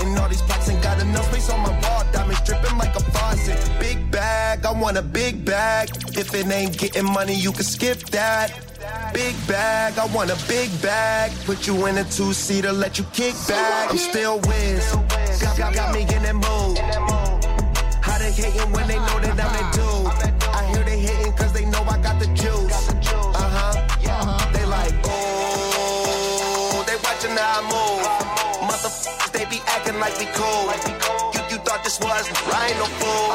Counting all these plaques, ain't got enough space on my wall. Diamonds dripping like a faucet. Big bag, I want a big bag. If it ain't getting money, you can skip that. Big bag, I want a big bag. Put you in a two-seater, let you kick back. I'm still whiz. Got me in that mood. How they hating when they know that I'm that dude? I hear they hating cause they know I got the juice. They like, oh, they watching how I move. Motherfuckers, they be acting like we cool. You thought this was, I ain't no fool.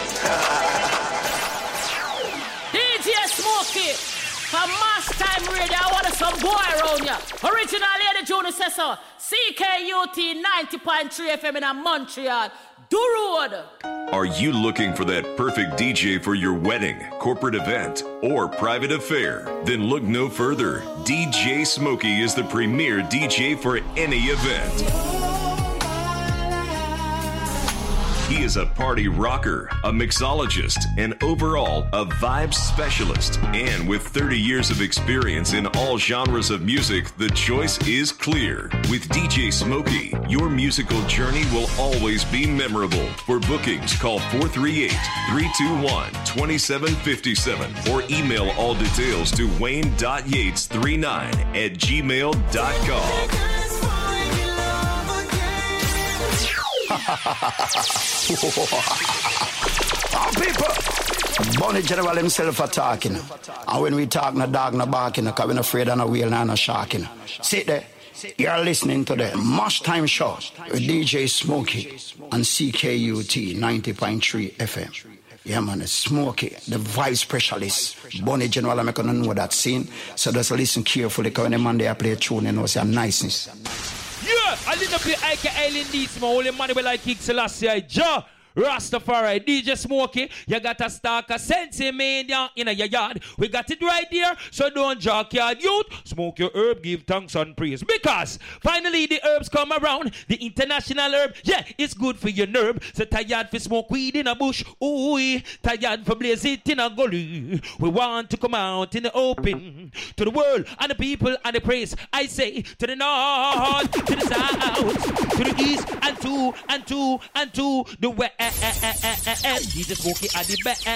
DJ Smokey, for Mass Time Radio, I want some boy around ya. Original Lady June says so. CKUT 90.3 FM in Montreal. Do road. Are you looking for that perfect DJ for your wedding, corporate event, or private affair? Then look no further. DJ Smokey is the premier DJ for any event. He is a party rocker, a mixologist, and overall a vibes specialist. And with 30 years of experience in all genres of music, the choice is clear. With DJ Smokey, your musical journey will always be memorable. For bookings, call 438-321-2757 or email all details to wayne.yates39@gmail.com. Our people, Bonnie General himself are talking. And when we talk, no dog, no barking, because we're not afraid of no wheel, no sharking. Sit there. You're listening to the Mash Time Show with DJ Smokey on CKUT 90.3 FM. Yeah, man, it's Smokey, the vice specialist. Bonnie General, I'm not going to know that scene. So just listen carefully, because when the man there play a tune, you know, say niceness. Yeah, I didn't play Ike Island Deeds, my holy man will like King Selassie, Ja. Rastafari, DJ Smokey, you got a stock of Sensi Mania in your yard. We got it right here, so don't jock your youth. Smoke your herb, give thanks and praise. Because finally the herbs come around. The international herb, yeah, it's good for your nerve. So tired for smoke weed in a bush, ooh, tired for blaze it in a gully. We want to come out in the open to the world and the people and the praise. I say to the north, to the south, to the east, and to the west. DJ Smokey at the best.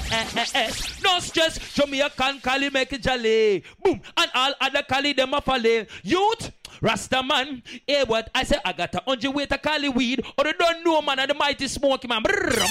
No stress, Jamaican Cali make it jolly. Boom, and all other Cali them a follow. Youth, Rasta man, hey what? I say I got 100 weight of Cali weed, or they don't know man and the mighty Smokey man.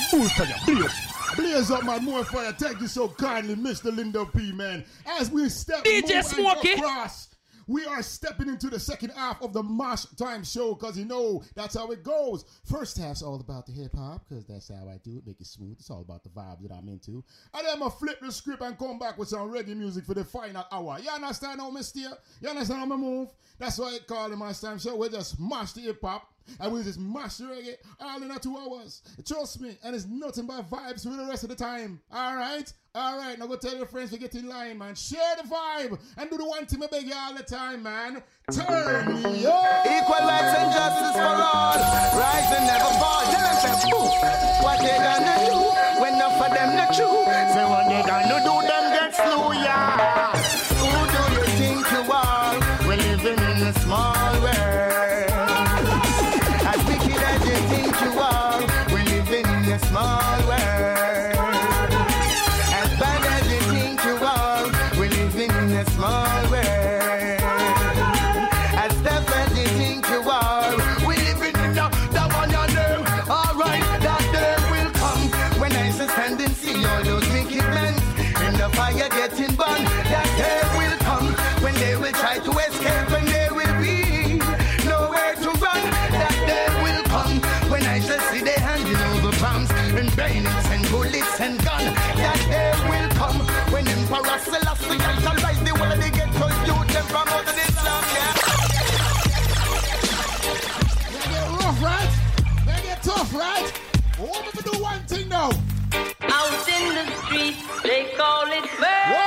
Blaze up man, more fire. Thank you so kindly, Mr. Lindo P man. As we step DJ Smokey across, we are stepping into the second half of the Mash Time Show, because you know that's how it goes. First half's all about the hip-hop, because that's how I do it, make it smooth. It's all about the vibes that I'm into. And then I'm going to flip the script and come back with some reggae music for the final hour. You understand how I steer? You understand how I move? That's why I call the Mash Time Show. We just mash the hip-hop, and we just mash the reggae all in 2 hours. Trust me, and it's nothing but vibes for the rest of the time. All right? All right, now go tell your friends to get in line, man. Share the vibe and do the one thing I beg you all the time, man. Turn me up. Equal rights and justice for all. Rise and never fall. Tell them, say, boo. What they gonna do when enough of them not true? Say what they gonna do, them get slow, yeah. Who do you think you are? We're living in a small world. As wicked as you think you are, we're living in a small world. A small world. As tough as you think you are, we living in the one your name. Alright, that day will come when I stand and see all those wicked men in the fire getting burned. That day will come when they will try to escape and there will be nowhere to run. That day will come when I shall see they handing over bombs and bayonets and bullets and guns. That day will come when Emperor Selassie shall rise the world they get to youth them from out of this land, yeah. They get rough, right? They get tough, right? What if we do one thing now? Out in the street, they call it murder.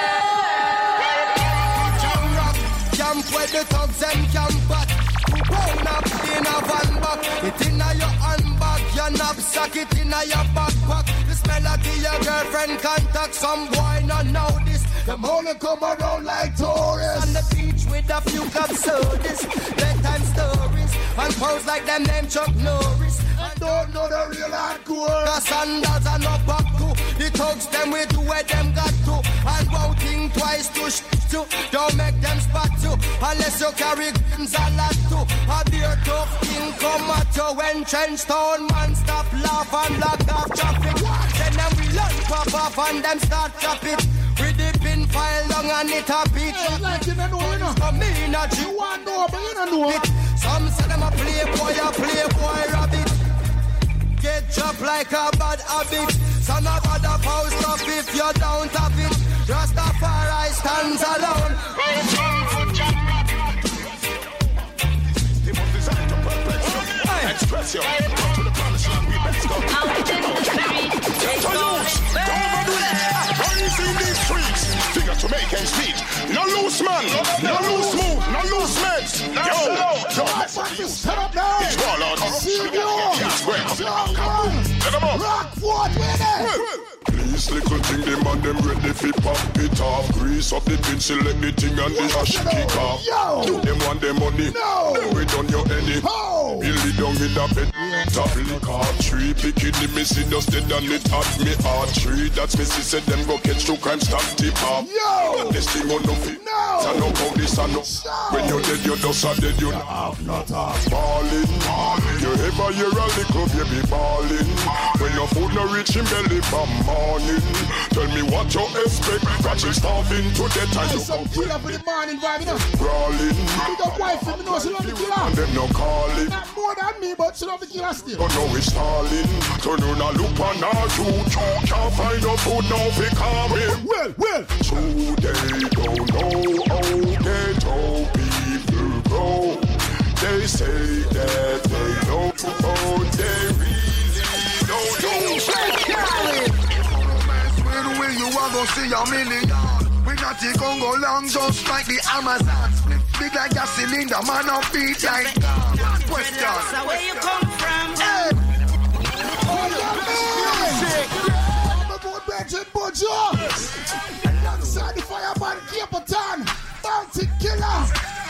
Jump rock, jump where the thugs and camp at. Round up in a van back, it in a your handbag, your knapsack, it in a your backpack. This melody your girlfriend contact, some boy not know this. Them only come around like tourists. On the beach with a few cups sodas, bedtime stories, and pose like them named Chuck Norris. I don't know the real hardcore. The sandals are no back to. The thugs them we do where them got to. And won't think twice to to. Don't make them spot you. Unless you carry guns a lot to. A beer tough king come at you. When Trenchtown man stop laugh and block off traffic. Then them we learn pop off and them start chop it. With the pin file long and it a beat. Like you don't know, you know. Come in a You want to know, but you don't know. Some say them a playboy rabbit. Get chopped like a bad habit. Some a bad post up if you don't have it. Rastafari stands alone. Express your to the promised land. We best go. Runs in these streets. Figure to make ends meet. No loose man. No loose move. No loose meds. Yo, Set up now. it's Warlord. Rockford, with it. Please, little thing, them and them ready fi pop it off. Grease up the pin, select the thing and the hash kick off. Yo. Them want them money. No. Then we done your any. Oh. Build it down in the bed. Top lick hard tree. Picking the missy dust dead and it at me hard tree. That's me said them go catch two crime stop tip off. Yo. This thing on no fit. No. So no how this and no. When you're dead, you're just a dead. You have not a balling. You ever hear a little baby balling? When your food no reach him belly from morning. Tell me what you expect. Catching starving to death and you Some killer for the morning vibe, you know. crawling. Big up wife, you know she love the killer. And them no calling. Not more than me, but she love the killer still. But now it's stalling. Turn on a look on our choo-choo. Can't find no food now fi calm him. Well. So they don't know how ghetto people grow. They say that they know, but they really don't know. When will you are gonna see a million? We not the Congo long, just like the Amazon. Big like a cylinder, man up beat like question. So where you come from? Hey. I'm about Benjamin Bojo. Alongside the fireman Caperton. Bounty Killer.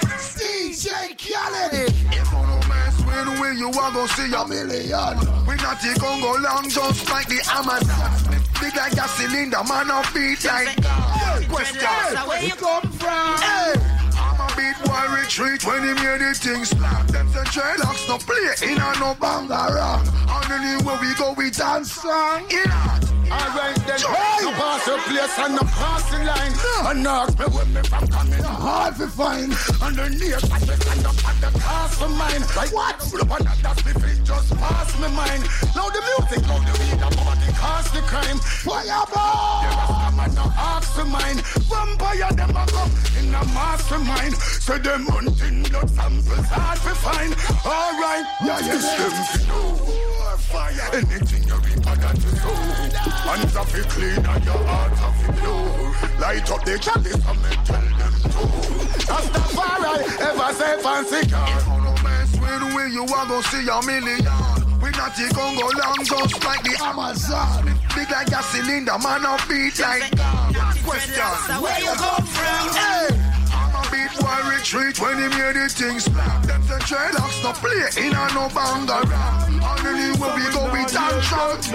DJ Khaled. When will you are gonna see a million? We not the Congo long, just like the Amazon. Big like a cylinder, man up beat like question. So where you come from? Hey. I'm a beat boy retreat when he made the things slap. Them say dreadlocks no play in a no bangara. And anywhere we go we dance song. Alright then, no pass your place and no pass the line. And ask me when me from coming. Hard to find. Underneath, I just stand up at the cast for mine. Like what? Full up and that's me feet just pass me mind. Now the music, now the weed, I'm over the cast the crime. Fireball. There are some and no ask for mine. Vampire them a come in a mastermind. So them hunting blood samples hard to find. Alright, Yeah. them to know. Fire, anything you reap I got to do. Hands off it clean and your heart off it blue. Light up the chalice and me tell them to. That's the fire ever say fancy car. When will you are gonna see a million? We not the Congo long, just like the Amazon. Big like a cylinder, man up beat like question. So where you come from? Hey. I'm a beat boy retreat when he made the things slap. Them say dreadlocks no play in a no bangara. Underneath where we go, we dance out.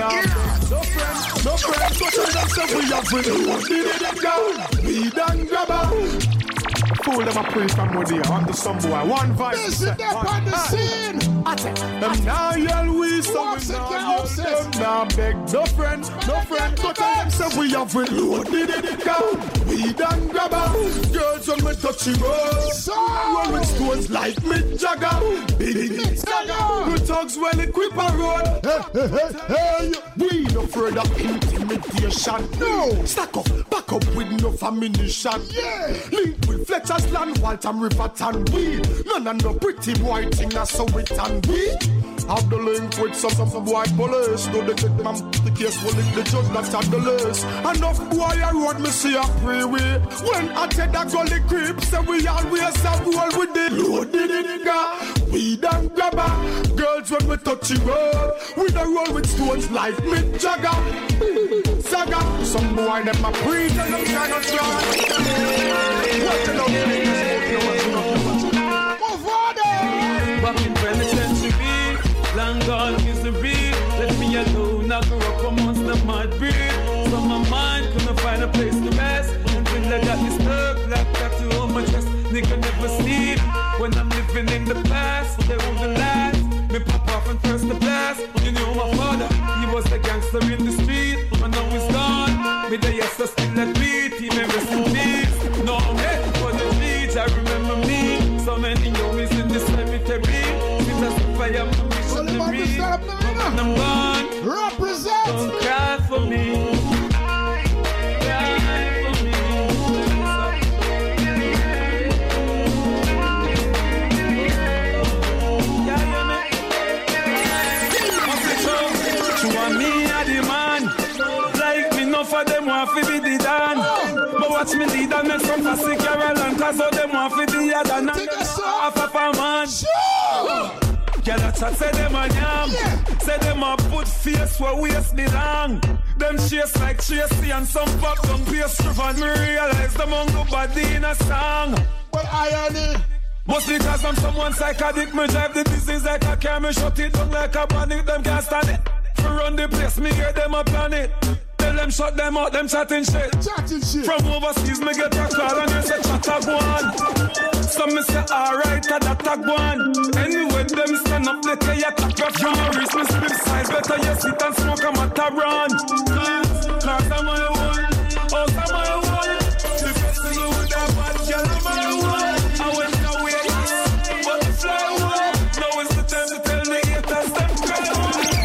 No friends, but that's the we have with the we done grabber. Fool them a pray from what they on to some boy. One vibe. This is that on the scene. Them now yell we so we now them now beg no friend. So tell them say we have with loaded it down. We done grabber. Girls when me touching us. Rolling stones like Mick Jagger. Big Jagger. Good thugs well equipped a road. Hey. We no further intimidation. No. Stack up, back up with no ammunition. Yeah. Link with Fletcher's land, Waltham River and we. None of no pretty boy thing that's so it and we. Have the link with some white police. Do they take them the case will link the judge that's at the list. Enough boy I road me see a freeway. When I take that gully creep, say we always have roll with the loaded nigga. We done grabber. Girls when we touching road, we don't roll with stones like Mick Jagger. Saga, some boy them a preach and them cannot try. What you know, gone misery. Let me alone, I grew up amongst the mud breed. So my mind couldn't find a place to rest. Until I got this thug black tattoo on my chest. Nigga never sleep when I'm living in the past. They wouldn't last. Me pop off and first the blast. You know my father, he was a gangster in the street. And now he's gone. Me the yes, I still a beat. He may rest in peace. No, I'm heading for the beach. I remember me. So many homies in this cemetery. Since I said fire, I'm missionary. When I'm gone, represent. Don't cry for me. For them want to be the dan, but watch me lead and make some fussy Carolyn. Cause all them want to be a dan and half of a man. Girl, that's what say them a yam. Say them a put face where waist belong. Them chase like Tracy and some pop down paste strip. And me realize them on go body in a song. But irony. But because I'm someone psychotic, me drive the disease like a car, me shut it down like a panic. Them can't stand it. For run the place, me hear them a planet. Tell them shut them out, them chatting shit. From overseas, me get a call and they say chat a one. Some me say alright, that a one. Anyway, them stand up, they tell you clap your from a wrist, me split size. Better you sit and smoke a matter run. Cause I'm my one, oh, I'm my one. The best thing with that bad girl, I'm my one. I went away, but the fly away. Now is the time to tell the haters them cry.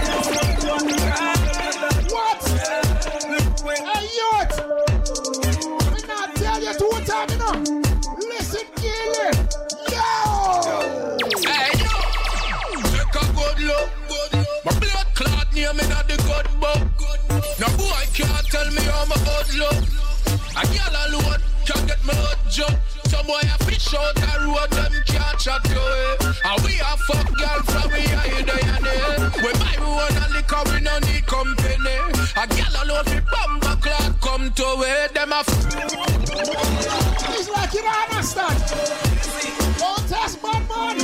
Hey, youth! We not tell you 2 times, you know. Listen, Gilly. Yo! Hey, yo! Take a good look. My blood clot near me, not the good book. Now, boy can't tell me how my good look. A girl alone can't get my hot jump. Some boy a fish out the road, them can't chat to it. And we a fuck girl from we a in the end. We buy one and liquor, we no need company. A girl alone fi bumper clock come to it. Them a it's like you don't understand. Don't test bad man.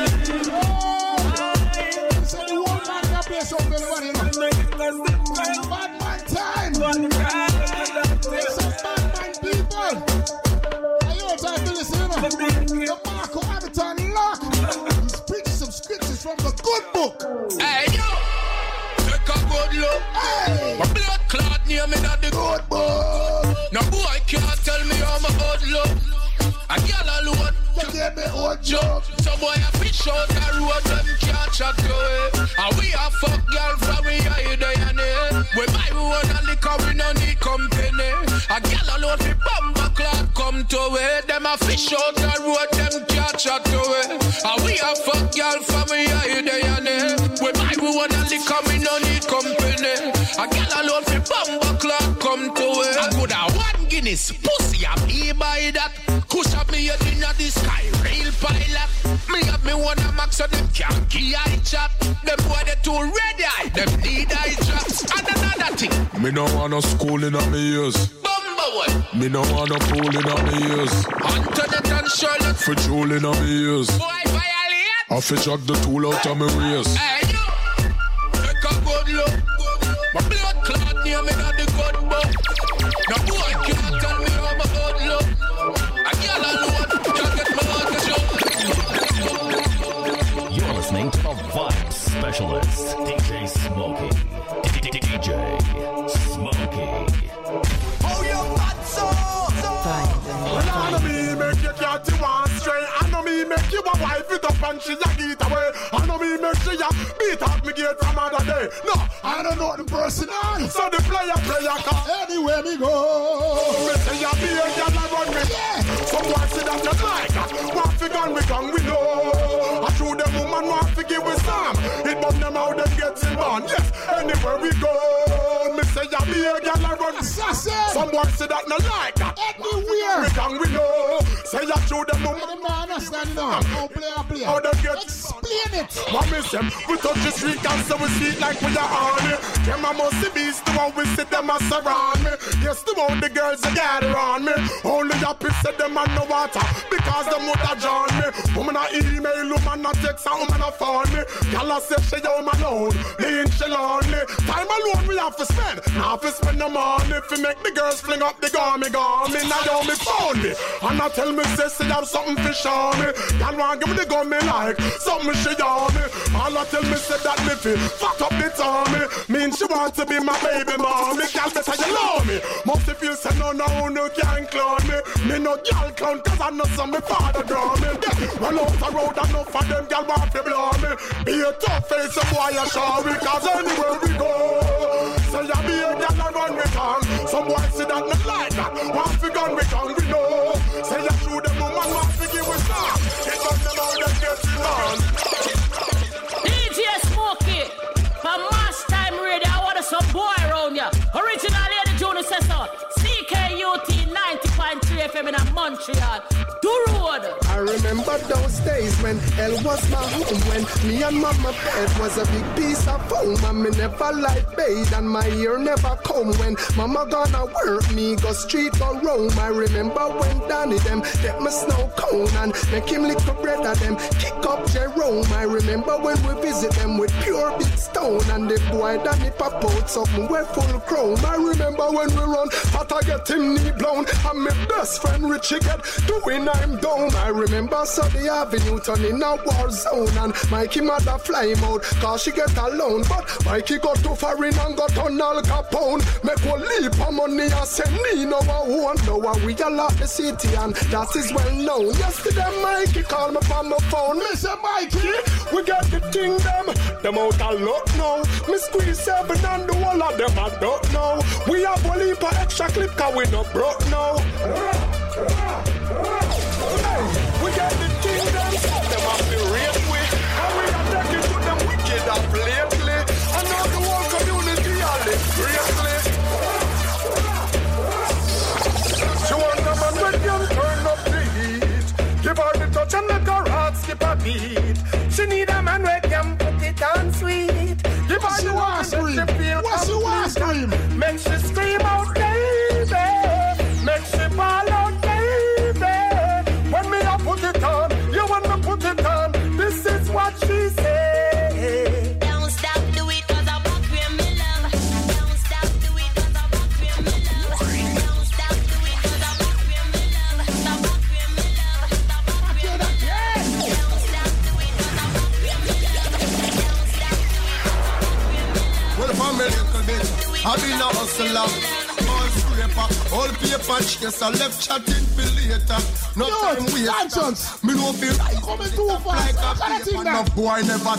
So the whole man can play something funny, you know. Bad man time. It's some bad man people. Time to listen, you know. The Marco Aviton Lock. He's preaching some scriptures from the good book. Hey, yo! Take a good look. Hey! My blood clot near me, not the good book. Now, boy can't tell me how my good look. A girl alone can give me old joke. Some boy a fish out the road, them can't chat to it. And we a fuck girl from we a in the end. We buy one and liquor, we no need company. A girl alone fi bumper clock come to it. Them a fish out the road, them can't chat to it. And we a fuck girl from we a in the end. We buy one and liquor, we no need company. A girl alone fi bumper clock come to it. I could have 1 Guinness pussy, I be by that. Push up me head in the sky, real pilot. Me have me one a max so them can't key eye chop. Them boy they too ready, them need eye drops. And another thing, me no want no school in a me ears. Bumble me no want no pool in a me ears. Antoinette and Charlotte for jewel in a me ears. Boy violate I fi jack the tool out of me waist. Hey yo, take a good look. My blood clot near me not the good book. Now boy can't tell me how my good look. You're listening to the Vibe Specialist, DJ Smokey. DJ Smokey. Oh, you bad so. I know me make you cat you one straight. I know me make you a wife it up and she a get away. I know me make she a beat up me gate from other day. No, I don't know the person on. So the player come anywhere me go. Me say you be a girl and run me. Yeah. Someone say that you like that. Want fi gun we know. I show them woman want fi give with some. It bum them out them getting born. Yes, anywhere we go. Me say you be a girl and run. Someone say that no like that. Anywhere we gun we know. Say you show them woman. Man, understand, you know. Oh, play. How they get? Explain it. What me say? We touch the street and so we see it like we are on it. Them a must be the one we see them a surround me. Yes, the one the girls that gather on me. Only happy said them and no water because them would have drawn me. Woman a email, woman a text, and woman a phone me. Girl a say she home alone, lean she lonely. Time alone we have to spend, now to spend the money. If we make the girls fling up the gummy. Now me phone me, and I tell me say she have something to show me. Girl want give me the gummy like something she on me. All I tell me say that me feel fuck up the tummy. Mean she want to be my baby mommy. Girl better you love me. Must feel say no can't clown me. Me no girl clown cause I know some me father draw me. Run out the road and enough of them girl want to blow me. Be a tough face some boy a show me. Cause anywhere we go say ya be a girl and run with tongue. Some boy say that not like that. Want to gun with tongue we know. Say ya shoot them woman want to give us some. It does them out them getting on. DJ Smokey from Mash Time Radio. I want some boy around ya. Original Lady Junior says so. CKUT 90.3 FM in Montreal. Do road. I remember those days when hell was my home. When me and mama bed was a big piece of foam. And me never like bathe and my ear never come. When mama gonna work me, go street go roam. I remember when Danny them get me snow cone and make him lick the bread of them, kick up Jerome. I remember when we visit them with pure big stone. And the boy Danny pop out something we're full chrome. I remember when we run, but I get him knee blown. And my best friend Richie get doing I'm down. I remember Sunday Avenue turning a war zone. And Mikey mother fly him out cause she get alone. But Mikey got too far in and got on Al Capone. Make one leap of money and send me no one. Now we all out the city and that is well known. Yesterday Mikey called me from my phone. Mr. Mikey, we got the thing them out a lot now. Me squeeze 7 and the whole of them I don't know. We have one leap of extra clip cause we not broke now. We got the kingdoms, them have the race with, and we are taking to them wicked and lately. And now the whole community are live greatly. She want them and when you turn up the heat, give her the touch and let her heart skip a beat. She need a man where can put it on sweet. Give her the one she feel complete. Make she scream out baby, make she fall out baby. When me I put it on, you want me put it on. This is what she said. Don't stop, do it cause I walk with me love. Don't stop, do it cause I walk with me love. Don't stop, do it cause I walk with me love. Stop walk with me love. Stop walk with me love. Don't stop, do it cause I walk with me love. Don't stop, do it cause I walk with me love. Well, if I'm a little bit, I've been a hustler. All paper chase, I left chatting for later. No time waste. Me no feel right. Coming too fast. Like a paper, no boy never.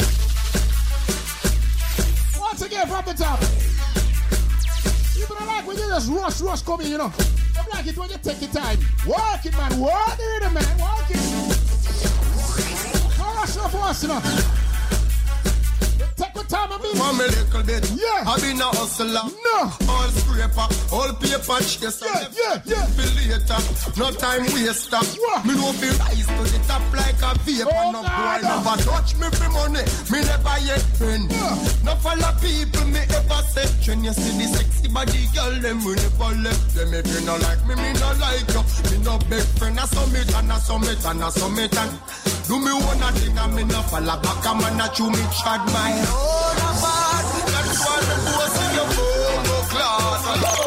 Once again from the top. People don't like when you just rush coming, you know. Don't like it when you take your time. Work it, man. Work it, man. Work it. Don't rush enough for us, you know. Take your time and me. From a little bit. Yeah. I've been a hustler. No. All scraper, all paper chase. Yeah. For later. No time waster. Me no feel rise to the top like a vapor. No boy never touch me for money. Me never yet friend. No follow people me ever said. When you see the sexy body girl, them we never left them. If you no like me, me no like you. Me no big friend. I summit and I summit and I summit and do me one thing and me no follow back. I'm a chew me chad my own apart. That's why the boss in your phone class.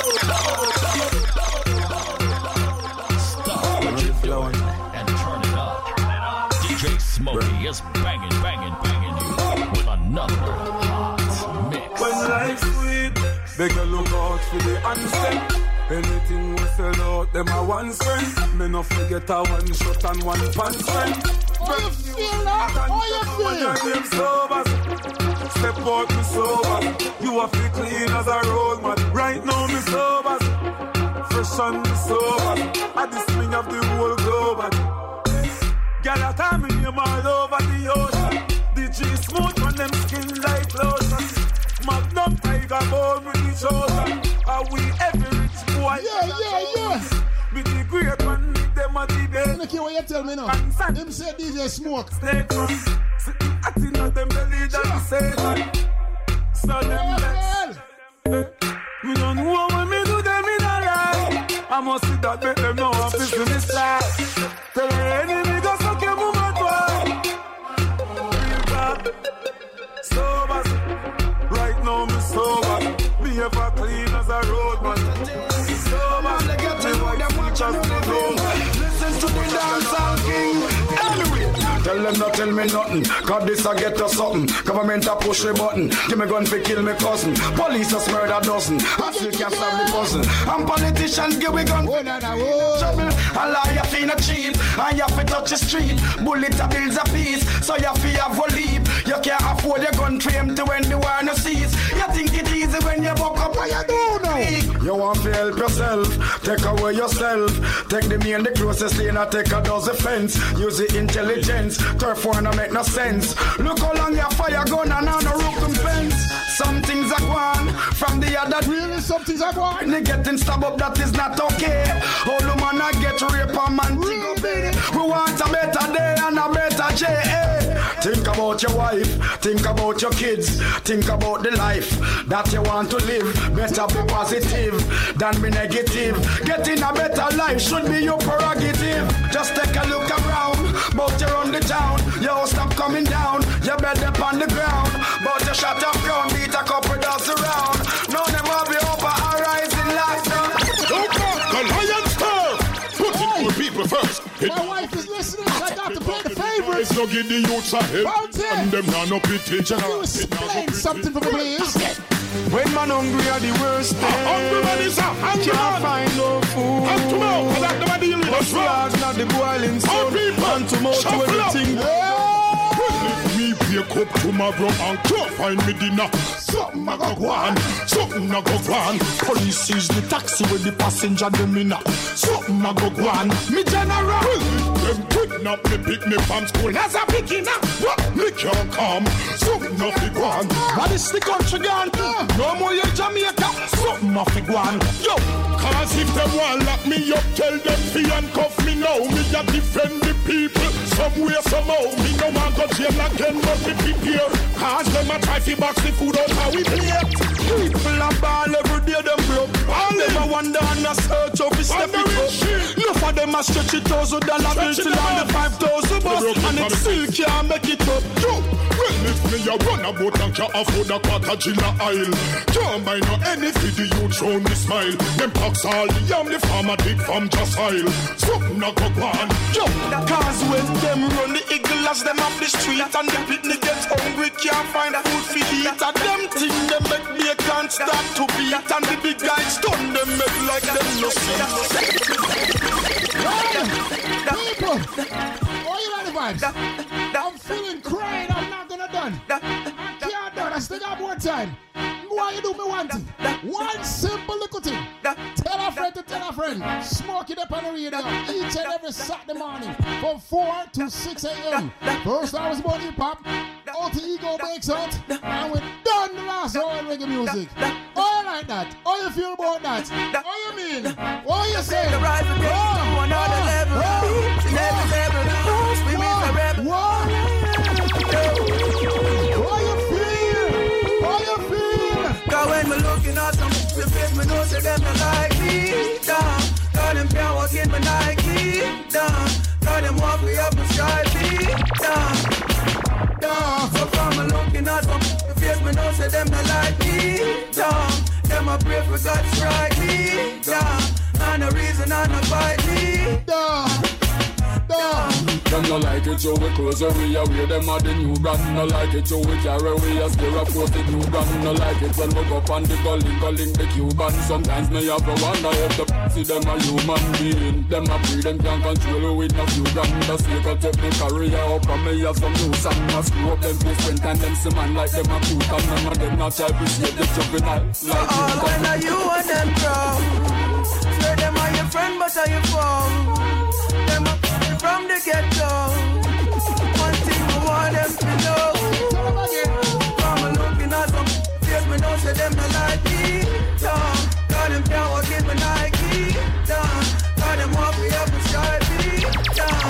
Stop what you're doing and turn it up. DJ Smokey is banging you with another hot mix. When life's sweet, beg you look out for the answer. Anything we sell out, them a one spend. Me no forget a one shot and one pan spend. How you feel now? How you feel? Step out me sober. You are feel clean as a road man. Right now me sober. Fresh and me sober. At this me of the whole globe. Girl I call me name all over the ocean. DJ smooth on them skin like lotion. Magnum tiger bone with each other. Are we every rich boy? Yeah. With the great man, them a the best. like you what you tell me now. Him say DJ Smoke. Stay from I think not them belly that say so them vex. Me don't know when me do them in a lie. I must see that make them know I'm business life. Tell the enemy go suck your mama boy. Real bad. Sober. Right now me sober. Me ever clean as a road man. Sober. Me white features me know. Listen to the dancehall king. Anyway. Tell them not tell me nothing, cause this I get to something. Government a push the button, give me gun for kill me cousin. Police a murder dozen, I still can't stop the puzzle. And politicians give me gun for trouble. A liar finna cheat, and you fi touch the street. Bullet a bills a piece, so you fi have a leap. You can't afford your gun frame to when the war no cease. You think it easy when you buck up, what you do now? You want to help yourself, take away yourself. Take the main, the closest lane, and take a dozen fence. Use the intelligence. Turf war no make no sense. Look how long your fire gun and on the roof and fence. Some things are gone from the other. Really, some things are gone. They getting stabbed up, that is not okay. All the man I get rape and man really? We want a better day and a better day. Think about your wife, think about your kids, think about the life that you want to live. Better be positive than be negative. Getting a better life should be your prerogative. Just take a look around, but you're on the town. Yo, stop coming down, you better on the ground. But you shut up ground, beat a couple dogs around. No, never be over a rising light. Don't go, the Lions Star. Put it for people first. My wife is listening, so I got to play the favorites. It's no give the youths a help. And them now no pity. Can you explain something for me, please? When man hungry are the worst thing. Hungry man is a hungry can't man. find no food. And tomorrow, cause that's the man dealing with us. But not the boiling sun. And tomorrow to everything. If me wake up tomorrow and can't find me dinner, something a go on, something a go on. Police seize the taxi with the passenger them in. Something a go on. Me general. Them kidnap me, pick me from school as a beginner. What? Me can't come, something a fi go on. What is the country gone? No more you Jamaica. Something a fi go on. Yo. Cause if them want lock me up, tell them fi handcuff me now. Me a defend the people, somewhere, somehow. Me no want go jail again, but me prepare. Cause them a try fi box the food out how we play. People a ball every day, them broke. All them a wonder and a search of his step it up. Enough of them a stretch $1,000 bill till on the 5,000 bus. And it still can't make it up. Yo, well if me a run about and can't afford a quarter Gila aisle. Can't buy no anything the youth round me smile. Them tax all the yam, the farmer dig from just aisle. Something a go on. Yo, cause when them run the eagle as them up the street and the picnic get hungry, can't find food for eat. And them thing them make me can't start to beat. And the big guys done them make like them no see. People, all you the vibes. I'm feeling crying, I'm not gonna done. I can't done, I still got more time. Why you do me one thing? One simple little thing. Tell a friend to tell a friend. Smoke it up on the radio each and every Saturday morning from 4 to 6 a.m. First hour is morning pop. Alter Ego breaks out. And we're done the last hour of reggae music. All like that. How you feel about that? How you mean? What you say? Cause when me looking at them, the face me know say them not like me, down. Cause them can't walk in my Nike, down. Cause them walk way up my stripey, down. So from me looking at them, the face me know say them not like me, down. Them a pray for God to strike me, down. And the reason I not fight me, down. Them no like it, so we close away. We them are the new brand. No like it, so we carry away. As they report the new brand. No like it when we go up on the calling the Cuban. Sometimes me have to wonder if the see them a human being. Them a breed, them can't control with no few grand. The sake of take me career up and me have some new song. I screw up them different and them see man like them a cute. And none of them not try to save the juvenile. So all when are you and them proud? Swear them are your friend but are your foe. Them a from the ghetto. One thing I want them to know. From looking at them, face me know say them not like me. Cause them can't walk in my Nike. Cause them walk me up and stripey.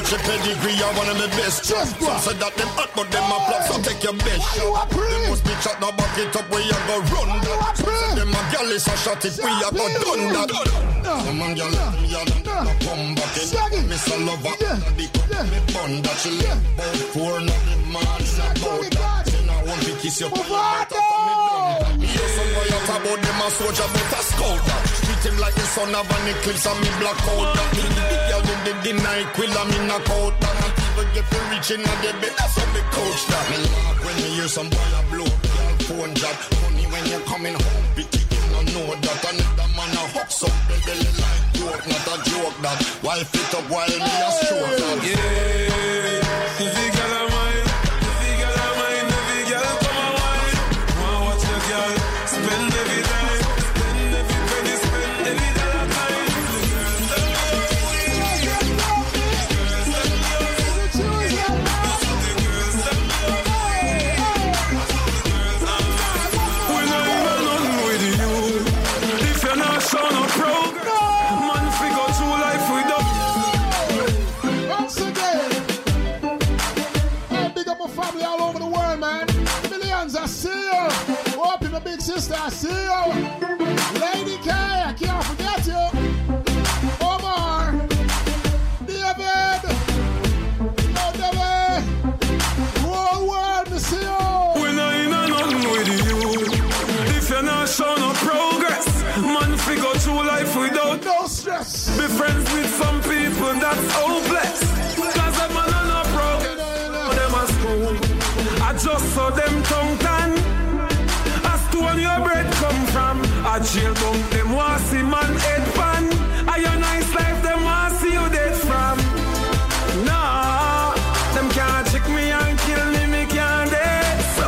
watch your pedigree, you're one of the best. Some say that them hot, but them a flop, so take your best shot. Them must be chat, now back it up, where you go run that. Some say them a gal is a shot it, we a go done that. The man gal, you don't come back in. Miss a lover, the cup, me bun that she live about 4, nothing man, she about that. She now want to kiss your puppy, me hear some boy out about them a soldier, but a scout that. Treat him like the son of an eclipse and me black out that. Me the girl with the deny quill and me knock out that. And people get to reaching on the bed, that's how me coach that. Me laugh when me hear some boy a blow, girl phone job. Funny when you're coming home, pity you don't know that. Another man a hawk some belly like joke, not a joke that. Wife it up while me a stroke that. Yeah, if you girl a mine, if you girl a mine, if you girl come a wine. Wanna watch the girl spend every time, spend every penny, spend every dollar time. We're not even nothing with you. If you're not showing no progress, man, if we go through life without. Once again, hey, big up my family all over the world, man. Millions, I see you. Up in the big sister, I see you. Lady K, I can't forget you. Omar, David, yo, David. Whole world, I see you. We're not in a nothing with you. If you're not showing no progress, man, if we go through life without no stress. Be friends with some people that's hopeless. Cause them man are no progress. Them a school. I just saw them tongue tan. As to when your bread come from. I jail bunk them want see man head pan. Are your nice life them want see you dead from. Nah, them can't trick me and kill me can't dead. So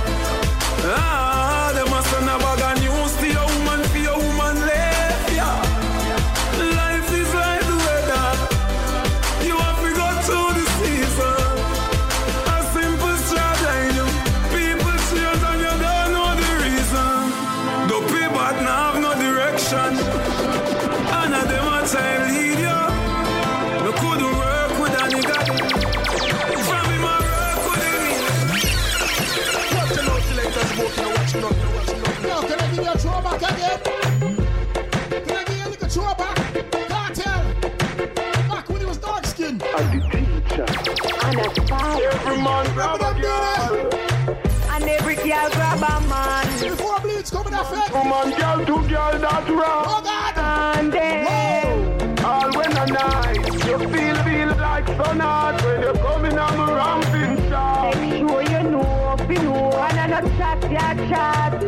them must send a bag of news to your woman for your woman left. Yeah. Life is like the weather. You have to go through the season. A simple strategy. People change and you don't know the reason. The people now have no direction. And of them a child lead you. No couldn't work with a nigga. From him I work with him. Watching out, selectors, watching out. Yo, can I give you a throwback again? Can I give you a little throwback? Cartel. Back when he was dark skinned. And the teacher. And a fire. Every man grab a girl. And every girl grab a man. Before bleach coming off it. Woman, girl, two girl, that's wrong. Oh God. And then all when a night, you feel like sun hot when you're coming on the ramping shot. make sure you know, and I don't chat, chat.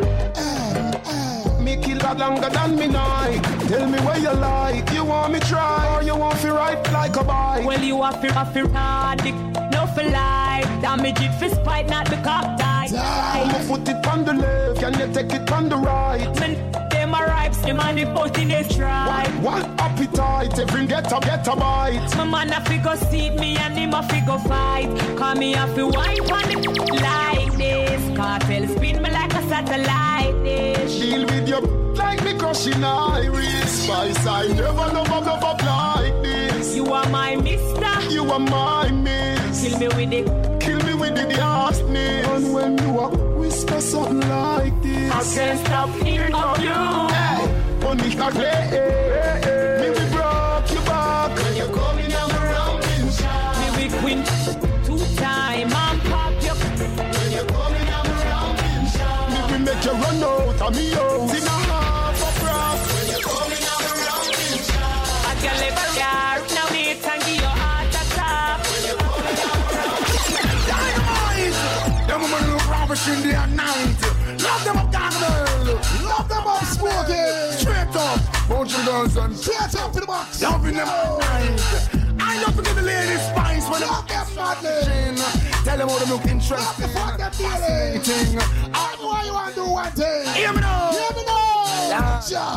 Me kill that longer than me night. Tell me where you like. You want me try or you want me right like a bike? Well, you have to hard, no for life. Damage it for spite, not the cop die. You put it on the left, can you take it on the right? Them are ripe, them and the both in this try. What appetite, every get a bite. My man a figure seat me and him a figure fight. Call me a fi wine on it like this. Cartel spin me like a satellite dish. Deal with your like me crushing iris. Spice, I never love up like this. You are my mister. You are my miss. Kill me with it. Kill me with the harshness. And when you are whisper something like this, I can't stop hearing of you. Hey, only I play. Me we broke your back. When you're coming down around in shot. Me we quint 2 times. I'm pop you. When you're coming down around in shot. Me we make you run out of me house. In a half a brass. When you're coming down around in shot. I can live a car. Now me and give your heart a tap. When you're coming down around in shot. Dynamite! Them women look rubbish in the night. Love them up, Gargle. Love them up, Smokey. Straight up. Bunch of girls and straight up to the box. Loving them at night. I love to give the ladies spice when love them badly. Tell them how they look interesting. Fuck that feeling. I know why you want to do one thing. Hear me now. Hear me now. Yeah. Oh man,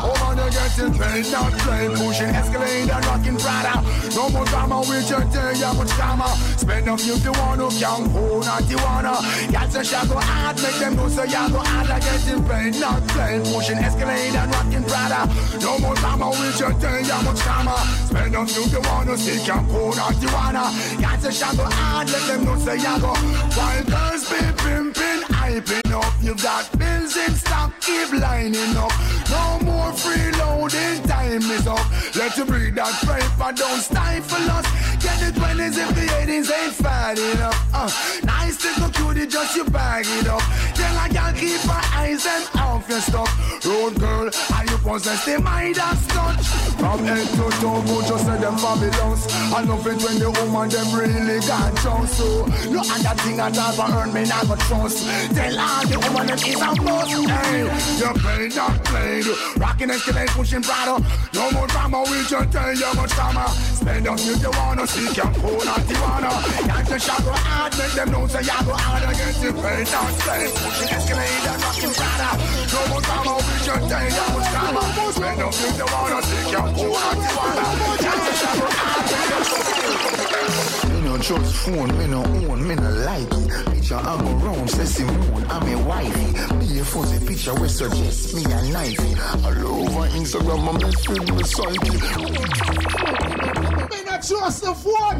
harder getting paid, not plain. Pushing Escalade and rocking Prada. No more drama with your day, yeah, much drama. Spend up you the one who can hold not the wanna. Y'all say shall go hard, make them know say y'all go harder getting paid, not plain. Pushing Escalade and rocking Prada. No more drama with your day, yeah, much drama. Spend up you the one who still can hold not the wanna. Y'all say shall go hard, let them know say y'all go. While girls be pimping, hyping up. You got bills in stock, keep lining up. No more freeloading, time is up. Let you breathe that paper, don't stifle us. Get the 20s if the 80s ain't fat enough. Nice little cutie, just you bag it up. Tell I can't keep my eyes and off your stuff. Road girl, are you possess the mind and touch? From head to toe, go just say them Babylons. I love it when the woman them really got trust. So no other thing at all for earn me not go trust. Tell all the woman them is a must. Hey, you play not played. Rocking Escalade, pushing Prado. No more drama, we just tell you much drama. Spend up if you wanna see can pull out the wanna. Can't just shall go hard, make them know say you go hard against the play not played. Pushing Escalade and rocking Prado. No more drama, we just tell you much drama. Spend up if you wanna see can pull out the wanna. Can't just shall go hard, make them know say you go hard. Me no trust phone, me no own, me no like it. Picture I go round, say Simone, I'm a wifey. Me a fuzzy picture we suggest me a knifey. All over Instagram, I'm mess with my psyche. Me not trust the phone.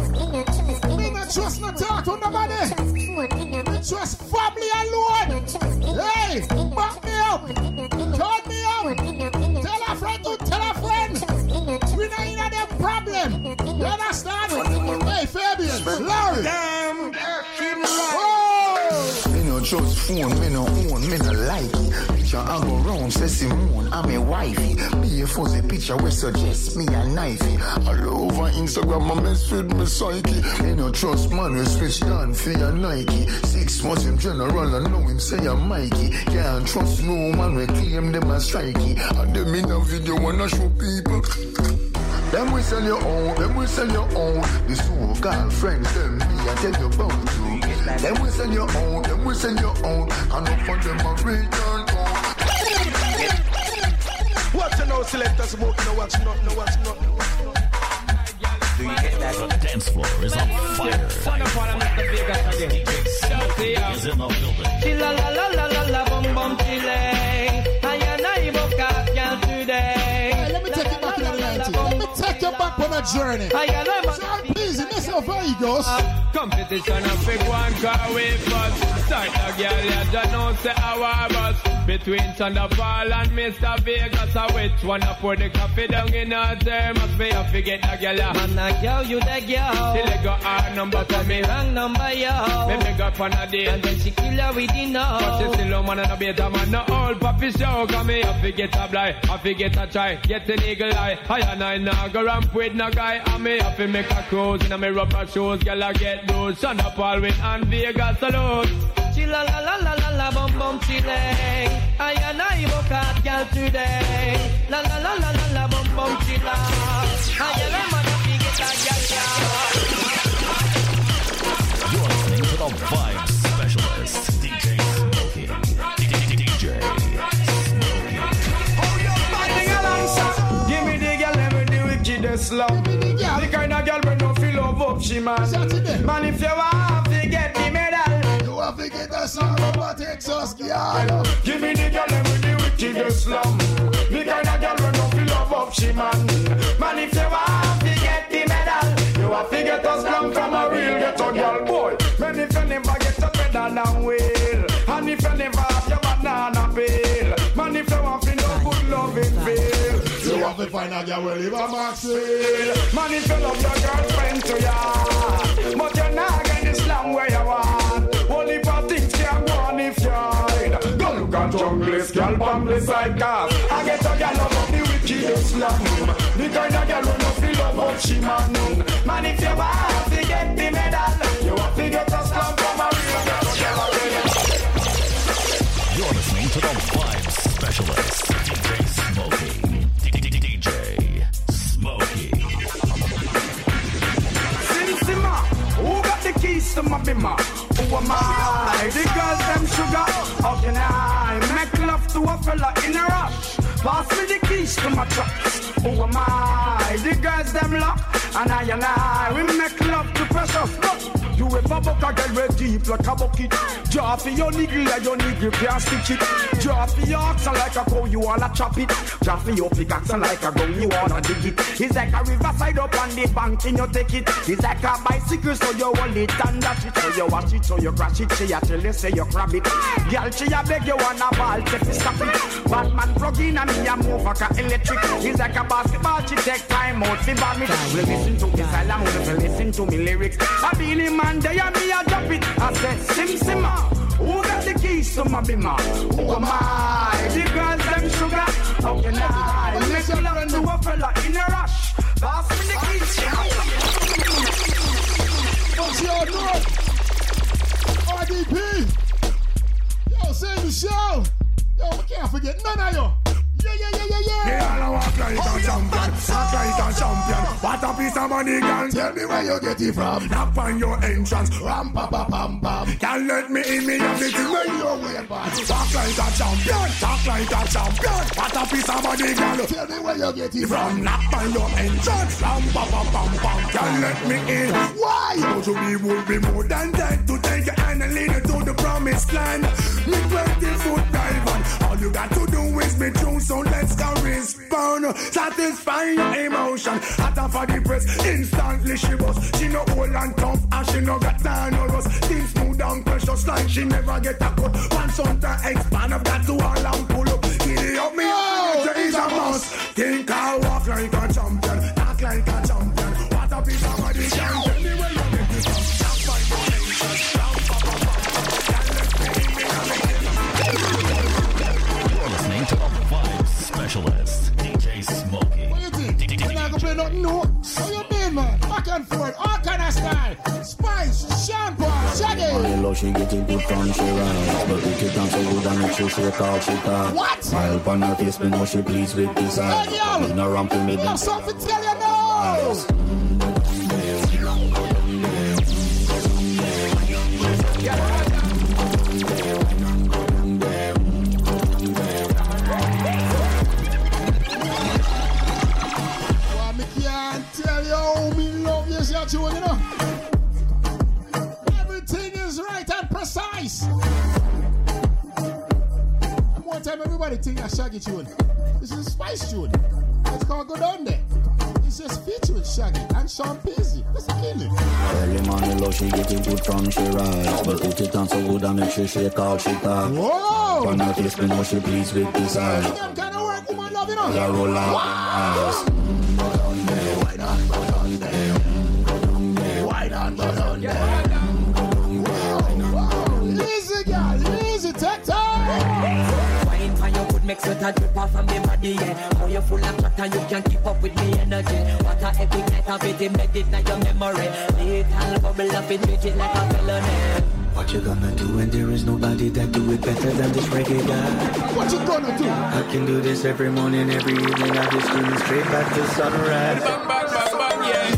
Me not trust no talk to nobody. Me trust family alone. Hey, back me up. Turn me up. Tell a friend to tell a friend. We not in a them problem. You understand? Hey, Fabian, Larry. Damn, keep me right. Me no trust phone, me no own, me no like it. Picture I go round, say Simone, I'm a wifey. Me a fuzzy picture we suggest me a knifey. All over Instagram, I mess with my psyche. Me no trust man, we switch down for your Nike. 6 months him general, I know him say I'm Mikey. Can't trust no man, we claim them as strikey. And them in a video wanna show people. Them we sell your own, them we sell your own. This whole girlfriends, them me I tell you about you. Them we sell your own, them we sell your own. And up for them a return home. Watch you now, selector smoke, no watch not. Do you get that? The dance floor is on fire. Is in the building. La la la la la la bum bum chile. I book up girl today. Hey, let me take you back to the 90s. Let me take you back on a journey. So please, in this Vegas. Competition of big one car way bus. Start a girl, you don't know say our bus. Between Thunderfall and Mr. Vegas, which one to put the coffee down in her term? Must be a forget a girl. Man, a girl, you the girl. Till they got our number for me. Wrong number, yo. Me beg up on a day. And then she kill her with the no. But she still don't want to be a man. No old puppy show. Come me, I forget a blind. I forget a try. Get an eagle eye. I and I now go ramp with no guy. I me have to make a cruise. In my rubber shoes. Girl, I get those. Thunderfall with and Vegas salute. Chilla la la la la la bum bum chile. I and I book out girl today. La la la la la la bum bum chilla. I and I man up get a girl. You're listening to the Vibe Specialist, DJ Smokey. DJ Smokey. Oh, you're fighting alongside. Give me the girl, never the wickedest love. The kind of girl when no feel love up, she man. Man, if you want to get the medal, you want to get the song from Texas, girl. Give me the girl, never the wickedest love. The kind of girl when no feel love up, she man. Man, if you want to get the medal, you want to get a slum from a real ghetto girl, boy. Man, if you never get a pedal and wheel, and if you never have your banana peel, man, if you want to know good loving feel, you want to find a girl where live a Maxwell. Man, if you love your girlfriend to ya, but you're not getting slam where you want. Only for things can go on if you hide. Go look at junglist, girl, on the side cars. I get a girl love the wickedest slam. The kind of girl who no feel love what she man. Man, if you want to get the medal, you want to get a slam from a real girl. You're listening to the Vibe Specialist, DJ Smokey. DJ Smokey. Sinsima, who got the keys to my bimmer? Who am I? The girls them sugar. How can I make love to a fella in a rush? Pass me the keys to my truck. Who am I? The girls them lock. And I, we make love to precious. But you ever buck a girl with deep like a bucket. Draw for your niggle and your niggle can't stitch it. Draw for your oxen like a cow, you wanna chop it. Draw for your pickaxe like a gun, you wanna dig it. It's like a riverside up on the bank and you take it. It's like a bicycle so you hold it and dash it. So you watch it, so you crash it. She a tell you say you grab it. Girl, she a beg you wanna ball, take it, stop it. Batman plug in and me a move like a electric. It's like a basketball, she take time out, she bomb it. We listen to this alarm, we listen to me lyrics. I be in man, they and me a drop it. I said, Sim Simma, who got the keys to my bimmer? Who am I? The girls them sugar. How can I make love to a fella in a rush? Pass me the keys. What's your name? RDP. Yo, say Michelle. Yo, we can't forget none of you. Yeah. They all walk like a champion, walk like a champion. What a piece of money, girl. Tell me where you get it from. Knock on your entrance, ram pa pa pam pam. Can't let me in, me have the thing when you're way back. Walk like a champion, talk like a champion. What a piece of money, girl. Tell me where you get it from. Knock on your entrance, ram pa pa pam pam. Can't let me in. Why? But we would be more than that to take your hand and lead you to the promised land. Me 20-foot dive on. All you got to do is be true, so let's go respond. Satisfy your emotion. Hotter for the press, instantly she was. She no old and tough, and she no got time or us. Things smooth and precious like she never get a cut. Once on the expand, I've got to all and pull up. Giddy up me, there is a must. Think I walk like a champion, act like a champion. What a piece of body can tell me where you get it from. Can't find your nation, round pa pa pa. Can't let me in, You're listening to the Vibe Specialist, DJ Smokey. What you think? You're not gonna play nothing new? How you mean, man? Back and forth, all kind of style. Spice, Champagne, Shaggy. Hello, she getting good from she rise. But we keep on so good and make sure she call, she talk. What? Smile upon her face, me know she pleased with this eyes. Hey, yo. Me no ramp with me. I have something to tell you now. You know, everything is right and precise. One time, everybody think a Shaggy tune. This is a Spice tune. It's called Go Down There. It's just featuring Shaggy and Sean Peasy. That's a killing. Early morning low, she getting good from she rise. But put it on so good and make sure she call, she talk. Whoa! On her face, me know she pleased with this eyes. Them kind of work, woman love, you know. I roll out eyes. Go down there, why not go down there? Why not go down there? Easy, girl, easy, take time. Wine for your good make sweat a drip off from me body, yeah. How you full of chatter, you can't keep up with me energy. What a epic night of it, embedded in your memory. Little bubble up, it treat it like a felony. What you gonna do when there is nobody that do it better than this reggae guy? What you gonna do? I can do this every morning, every evening. I just scream straight back to sunrise. Bang, bang, bang, bang, yeah.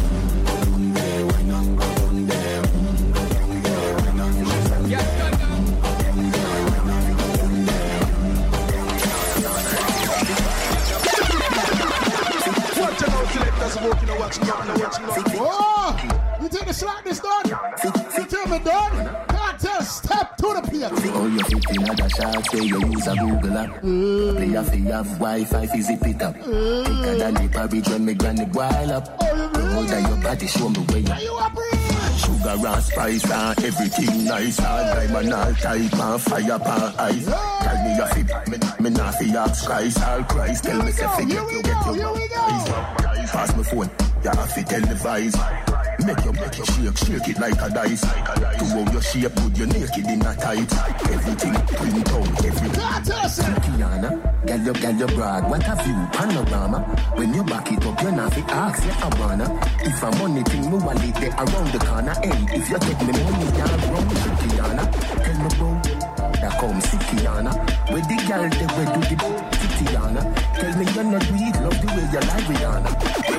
Oh, you take the slackness done. You tell me done. Can't tell. Step to the plate. Oh, you fit in a shot, say you use a Google app. Play a fee of Wi-Fi, zip it up. Thicker than the porridge when me granny boil up. Oh, that your body show me where you sugar and spice and everything nice. All diamond, all type and fire pan ice. Tell me your fit, me not fi ask Christ. All Christ, tell me say forget you get your pass my phone, you have to televise. Make you shake it like a dice. To how your shape good, you naked in a tight. Everything print out, everything. Kiana, girl you broad, what a view, panorama. When you back it up, you not fi ask, you a wanna. If a money thing, me wallet there around the corner. Hey, if you take me money, you run to Kiana. Tell me bro, that come see Kiana. Where the girl they where do the Kiana. Tell me you're not weak, love the way you like Rihanna.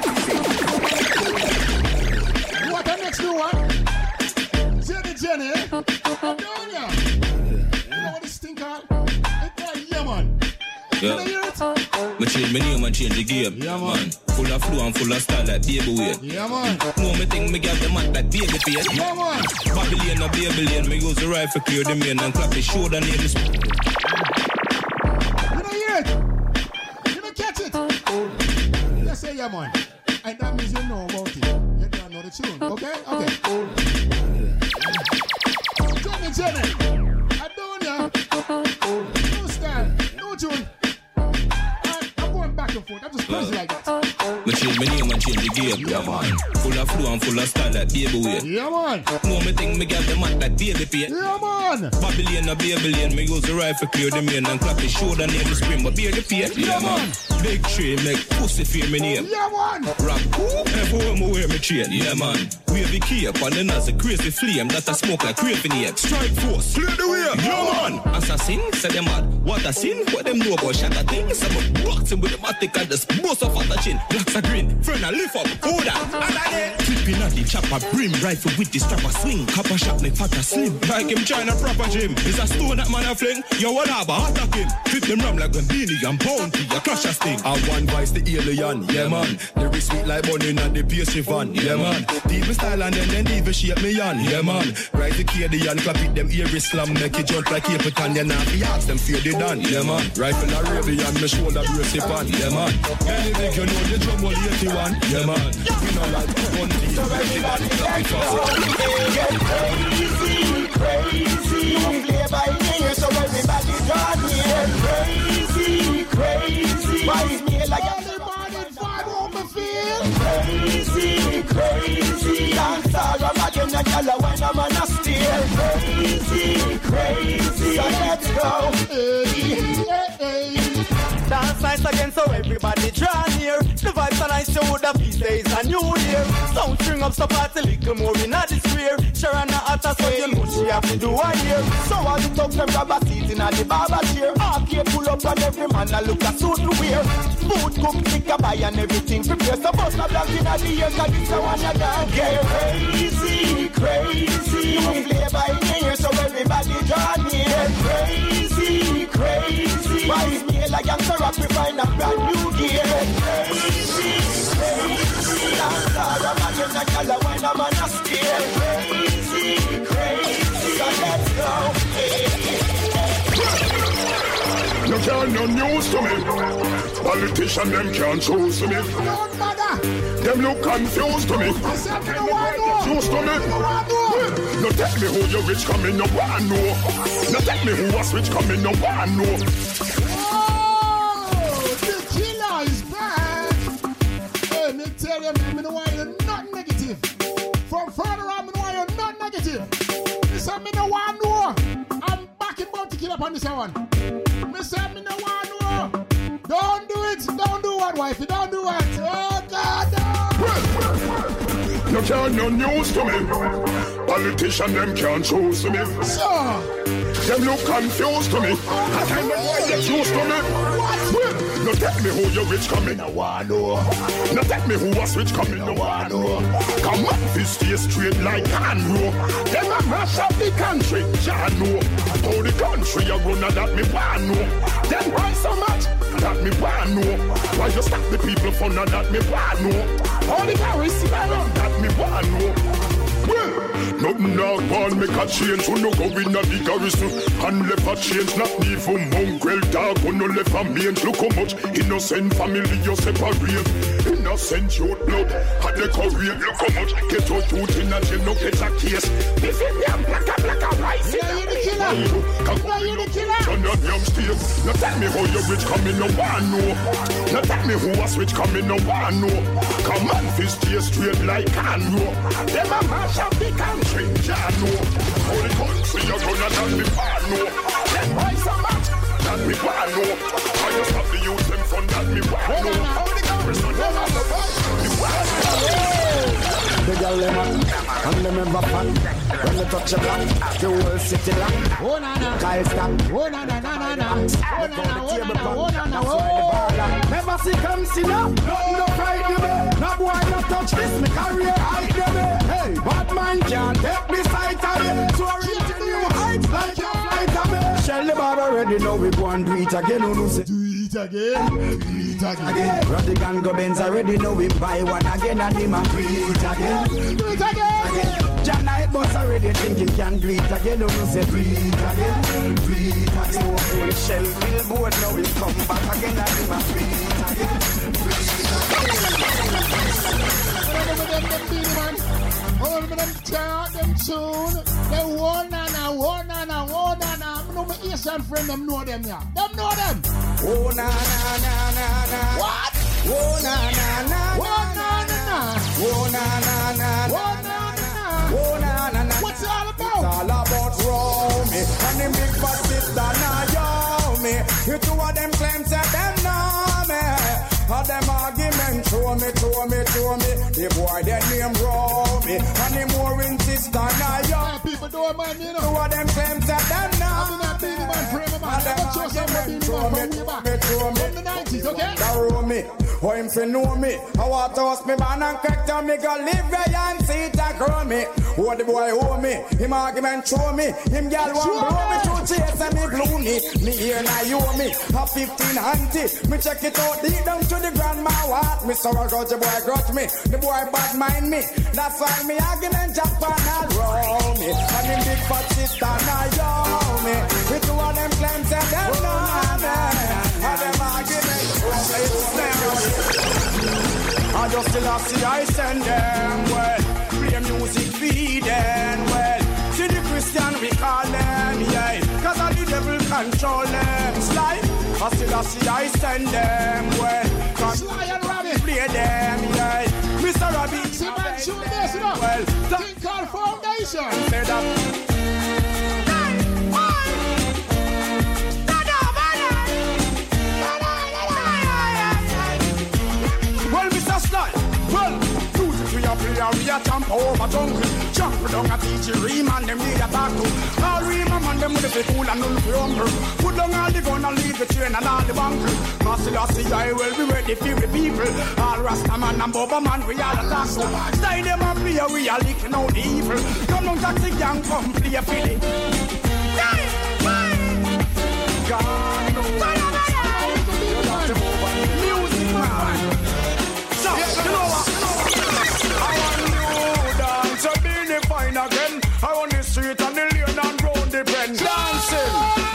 What the next new one? Jenny. You know what this thing called? It's called, yeah, man. Me change my name and change the game. Yeah, man. Full of flow and full of style like baby weight. Yeah, man. No, me think me got the mat like baby face. Yeah, man. Babylon or Babylon, me use the rifle clear the main and clap the shoulder name is. You don't hear it? You don't catch it? Just say yeah, man. And that means you know about it. You don't know the tune. Okay? Okay. Jenny. I don't know. No style. No tune. I'm going back and forth. I'm just crazy like that. Me change my name and change the game. Yeah, man. Full of flow and full of style like baby weight. Yeah, man. No, me think me got the mat like baby face. Yeah, man. Babylon or Babylon, me use the rifle clear the main and clap the shoulder name the spring, but bear the face. Yeah, man. Big tree make pussy fear me name. Yeah, man. Rap cool, everywhere me wear me chain. Yeah, man. Wavy cape and then as a crazy flame that I smoke like craving ape. Strike force, clear the way. Yeah, man. Assassin, say them mad. What a sin, what them know about shatter things. I'm a boxing with the matic and just boast of a chin. Blacks are green, friend I lift up, hold that. Clipping at the chopper, brim rifle with the strapper swing. Copper shot me fat slim. Like him China proper gym. Is a stone that man a fling. Yo, what about attack him? Flip them ram like when Beanie and Bounty, a clash a sting. I one vice the alien, yeah man. Lyrics sweet like bunny and the pastry van, yeah man. Deep style and then even shape me on, yeah man. Right the KD and clap it them ear slam, make it jump like Capitan, yeah now the ask them fear they done, yeah man. Rifle Arabian, me shoulder brace it on, yeah man. Anything you know, the drum will 81, yeah man. We know like one thing, so everybody clap it fast. Crazy, you play by ear, so everybody draw near. Crazy, wise me like everybody fight on the field. Crazy, dance all around again, and yellow when I'm on a steal. Crazy, so let's go. Dance nice again, so everybody draw near. The vibes are nice, so the feast days a new year. Sound string up, so party little more in a this rear. Sharon a hotter, so you know she have to do a year. So all the thugs them grab a seat in a the barber chair. Arcade pull up and every man a look a suit to wear. Food cook, stick a buy and everything prepare. So bust a black in a the ear, cause it's a one you can't get. Crazy, you play by ear, so everybody draw near. Crazy, wise me like I'm so rock, we find a brand new gear. Crazy, dance all around again, and yellow when I'm on a steer. Crazy, so let's go. You can't no news to me. Politician them can't choose to me. Them look confused to me. Confused to me. No tell me who you rich come in, no one know. No tell me who was rich come in, no one know. The killer is back. Hey, me tell you, me know why you're not negative. From further on, me know why you're not negative. Listen, me know why I know. I'm back in Bounty Killer on this one. Me say me know why I know. Don't do it. Don't do what, wifey. Don't do it. Oh, God, no. You can't no news to me. Politician them can't choose to me. Sure. Them look confused to me. I tell them why they choose to me. No tell me who you rich come in, no one know. No tell me who was rich come in, no one know. Come on, this stay straight like Conroe. Them a mash up the country, Jah know. How the country you run that me want know. Then why so much? That me want know. Why you stop the people for that me want know. All the Paris around that me want know. Nothing now want make a change. Who no go in a the garrison and left a change. Not even mongrel dog who no left a mange. Look how much innocent family you separate. Innocent youth blood had the career. Look how much get out youth in a jail. No get a case. If it be a black and white, yeah, you the killer. Yeah, you the killer. Turn on them stairs. Now tell me how you rich come in, no one know. Now tell me who was rich come in, no one know. Come on, this stay straight like Conroe. Them a mash up the country, Jah know. How the country you run and that me want know. Then why so much? That me want know. How you stop the youth them fun that me want know. How the country them have the voice me want know. The girl them and them ever fun. When they touch your back, the whole city lock. Oh na na, Kyle stop. Oh na na na na na. Oh na na, oh na na, oh na na, oh. Never see come see now. No pride you me. No boy no touch this me career. Hide you me. Hey, bad man can't take me sight of me. So I reach new heights like your flight of me. Shell the bar already know we go and do it again. Who say? Do Beat again. Beat again. Radigan go Benz already know we buy one again and him a beat again. Do it again. John Knight boss already think he can do it again. Don't say beat again. Beat again. So full shell billboard now we come back again and him a beat again. All of them talk them soon. They one and a. I know my Asian friend, them know them, yeah. Them know them. Oh, na. What? Oh, na. Oh, na. Oh, na. Oh, na. What's it all about? It's all about Romy and them big fat sister Naomi. You two of them claims that them know me. All them arguments show me. The boy that name Romy and the more in sister Naomi. People don't mind me, you know. Two of them claims that them know me. I'm in a frame, man. I'm just a baby man from the 90s, okay? Romy, oh, him fi know me. I want to host me man and crack to me go live where and see it and grow me. Oh, the boy owe me. Him argument show me. Him girl want blow me through chase and me gloomy. Me here now you owe me. A 15 auntie. Me check it out deep down to the grandma what. Me so I grudge the boy grudge me. The boy bad mind me. That's why me argument jump and all roll me. And him big fat sister now you owe me. With two of them claims and them know me. And them argument I just still see I send them well. Play music feed them well. See the Christian we call them, yeah. Cause all the devil control them. Sly, I still see I send them well. Sly and Robbie. Play them, yeah. Mr. Robbie. See man shoot this, you know. Well, Think called Foundation. Say that. Well, music we a play, we a jump over jungle. Jump down a teach Reem and them need a back to. All Reem and them with the cool and none for humble. Put down all the gun and leave the train and all the bunker. Master I will be ready for the people. All Rasta man and Bubba man we all attack. Stay them and play, we are licking out the evil. Come on taxi gang, come play a Philly. God knows. Music man. So, you know what? I want you dance and be the fine again. I want the street and the lane and round the bend. Dancing.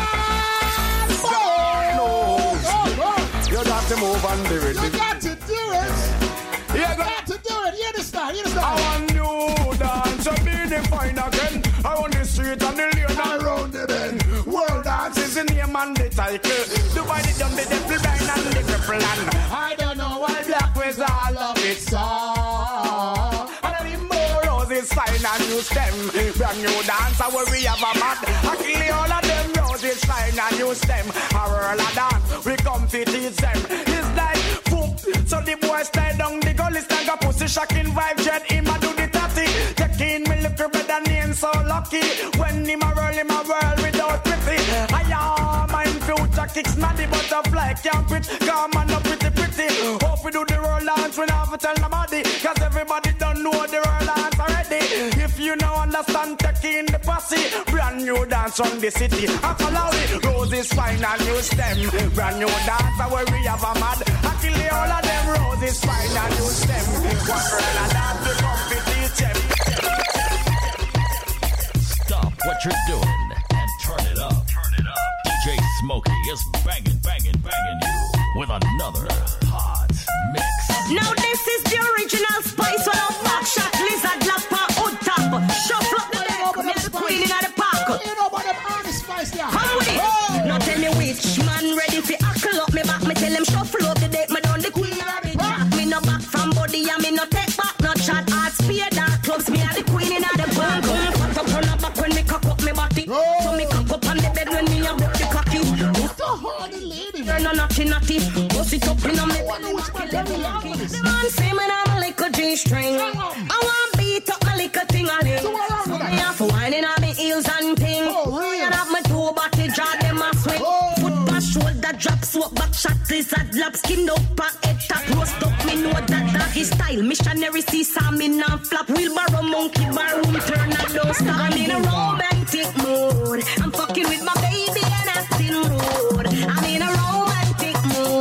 God knows. You got to move and do it. You got to do it. You got to do it. Hear the style. I want you dance and be the fine again. I want the street and the lane and round the bend. World dance is the name and the title. Divided down the devil blind and the cripple and I don't know why black was all of it so. And I need more roses fine and new stem. Brand new dancer where we have a mad. I kill all of them roses fine and new stem. A whirl a dance, we come to teach them. It's like boom, so the boy stay down the gully stand a pussy shocking vibe jet. Him a do the tatty. Checking me look better name so lucky. When him a whirl without pretty. I am my future kicks not the butterfly can't quit. Come on up pretty. Hope we do the roll dance we never tell nobody. Cause everybody don't know the roll dance already. If you don't understand taking the posse. Brand new dance from the city. I follow it. Roses fine and new stem. Brand new dance where we have a mad. I kill all of them roses fine and new stem. One girl and dance we come to teach them. Stop what you're doing and turn it up. DJ Smokey is banging you with another hot mix. Now this is the original spice when I'm back shot, lizard, lapper, hood top. Shuffle up the leg, me the queen in the park. You know about them honest spice there. Come with it. Now tell me which man ready for hackle up me back. Me tell him shuffle up the deck, me done the queen in the jack. Me no back from body and me no take back, no chat. Hard spear dark clubs, me are the queen in the park. Put up on the back when me cock up me body. So me cock up on the bed when me a broke the cocky. You're no naughty. Bust it up in a me. The man say me I'm a little G-string. I want beat up my little ting-a-ling. So me have to whine in on me heels and ting. And have my toe body jaw them a swing. Foot pass shoulder drop, swap back shot, lizard lap, skin up and head tap, roast up. Me know that doggy style. Missionary see some in and flap. Wheelbarrow monkey bar room turn and don't stop. I'm in a romantic mood. I'm fucking with my baby and acting rude. I'm in a romantic mood.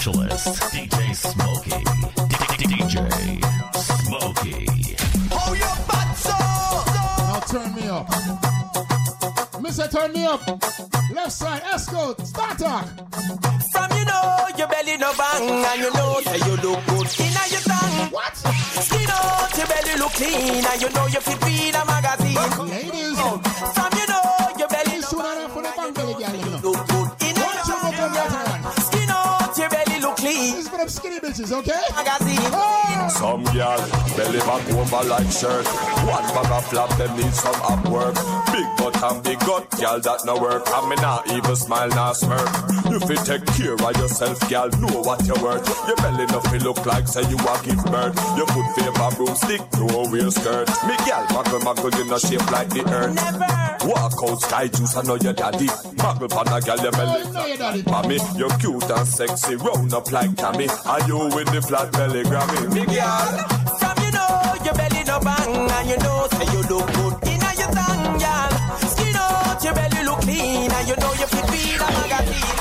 specialist, DJ Smokey. DJ Smokey. Oh, your butt so. Now turn me up. Mr. Turn me up. Left side, escort, start talk. From you know your belly no bang, and you know say you look good in your tongue. What? Skin out your belly look clean, and you know you fit read a magazine. Ladies, from you know your belly no bang, for the bang belly girl, you know. look good in your tongue. Skin out your belly look clean. This is for them skinny bitches, okay? Magazine. Oh. Some girl belly back over like shirt. One bag of flap, them need some up work. Big butt and big gut, girl that no work. And me not even smile, not smirk. You fit take care of yourself, girl, know what you're worth. Your belly no feel look like say you a give birth. Your foot favor broomstick, no wear skirt. Me girl, muggle, you no shape like the earth. Never. Walk out sky juice, I know your daddy. Muggle pan a girl, your belly. Mommy, you're cute and sexy, round up like Tammy. And you with the flat belly Grammy. Me girl, from you know your belly no bang, and you know say you look good in your tongue, girl. Skin out your belly look clean, and you know you fit read a magazine.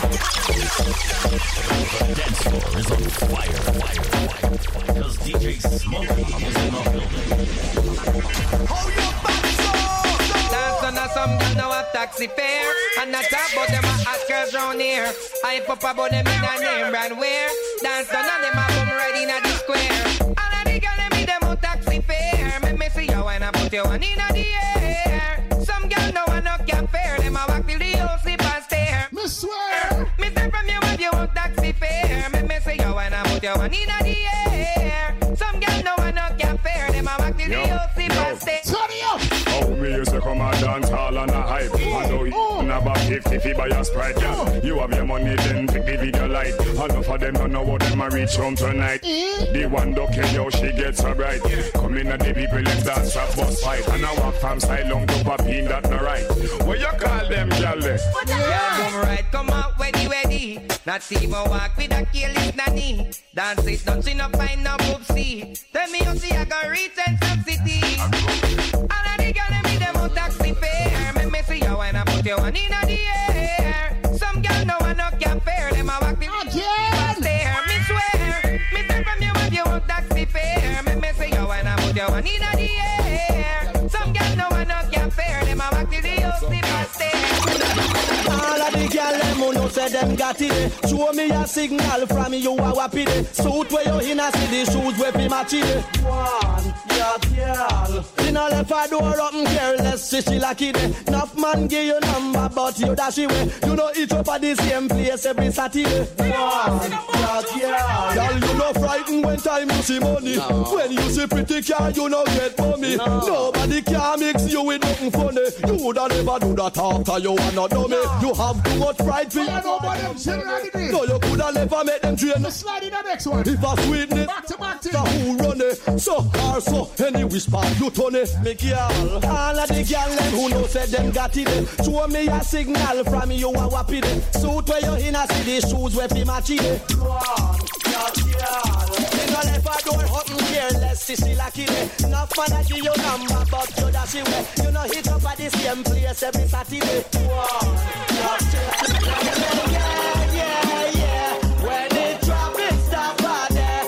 The dance floor is on fire. Because DJ Smokey is in the building. Oh, your butt so. Dance on some girl now a taxi fare, and not about them a hot girls round here. I pop about them in a name brand wear. Dance on them a boom right in the square. All of the girl them in them a taxi fare. Me see you when I put you one in the air. Some girl no one no can fare. Them a walk till the whole sleep and stare. Me swear. Me say from you if you want taxi fare. Me see you when I put you one in the air. Some girl no one no can fare. Them a walk till the whole sleep and stare. Turn it up. Oh, me used to come and dance all on a hype. I know you never 50 by your sprite, yeah. You have your money, then take the video light. Enough of them don't know what them a reach home tonight. The one don't care how she gets so bright. Come in and the people let's dance rap bus fight. And I walk from side long to Papine, that no right. What you call them, girl? Yeah, boom right, come out, ready. Not see me walk with a careless nanny. Dance it, don't see no find no poopsie. Tell me you see I go reach and some city. All of the girls them in them on taxi fare. Me see you when I put you one in the air. Some girl no one no can fare. Them a walk the stare. Me swear, me say from you if you want taxi fare. Me see you when I put you one in the air. Some girl no one no can fare. Them a walk the whole sleep and stare. All of the girl them who know say them got it. Show me a signal from you a wappy day. Suit where you in a see the shoes where fi match it. One, yeah, girl. She no left her door open careless, she lucky day. Enough man give you number but you dash away. You know each up at the same place every Saturday. One, yeah, girl. You no frightened when time you see money. No. When you see pretty car you no get money. No. Nobody can mix you with nothing funny. You woulda never do that after you are not dummy. No. You have too much pride for you. No, you coulda never make them drain. Slide in the next one. If I sweeten it, back to back so who run it? So or so, any whisper you turn it. Me girl, all of the girl them who know say them got it. Show me a signal from you a wappy day. Suit where you in a see the shoes where fi match it. You no left a door open careless, she lucky day. Enough man a give you number but you dash away. You no hit up at the same place every Saturday. Yeah. When the traffic stop out there.